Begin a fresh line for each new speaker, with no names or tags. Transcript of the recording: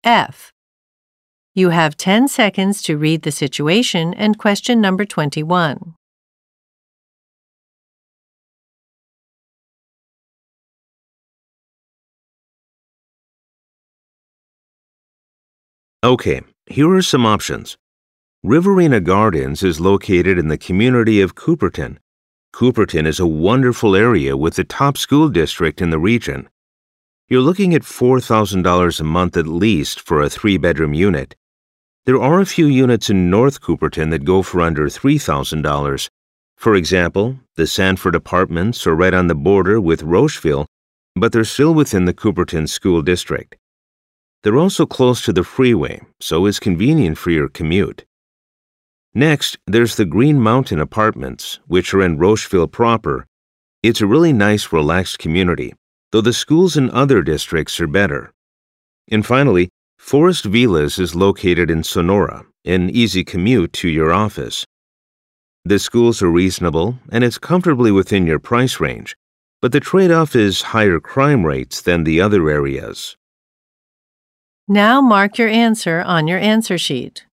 F. You have 10 seconds to read the situation and question number 21.
Okay, here are some options. Riverina Gardens is located in the community of Cooperton. Cooperton is a wonderful area with the top school district in the region. You're looking at $4,000 a month at least for a 3-bedroom unit. There are a few units in North Cooperton that go for under $3,000. For example, the Sanford Apartments are right on the border with Rocheville, but they're still within the Cooperton School District. They're also close to the freeway, so it's convenient for your commute. Next, there's the Green Mountain Apartments, which are in Rocheville proper. It's a really nice, relaxed community, though the schools in other districts are better. And finally, Forest Villas is located in Sonora, an easy commute to your office. The schools are reasonable, and it's comfortably within your price range, but the trade-off is higher crime rates than the other areas.
Now mark your answer on your answer sheet.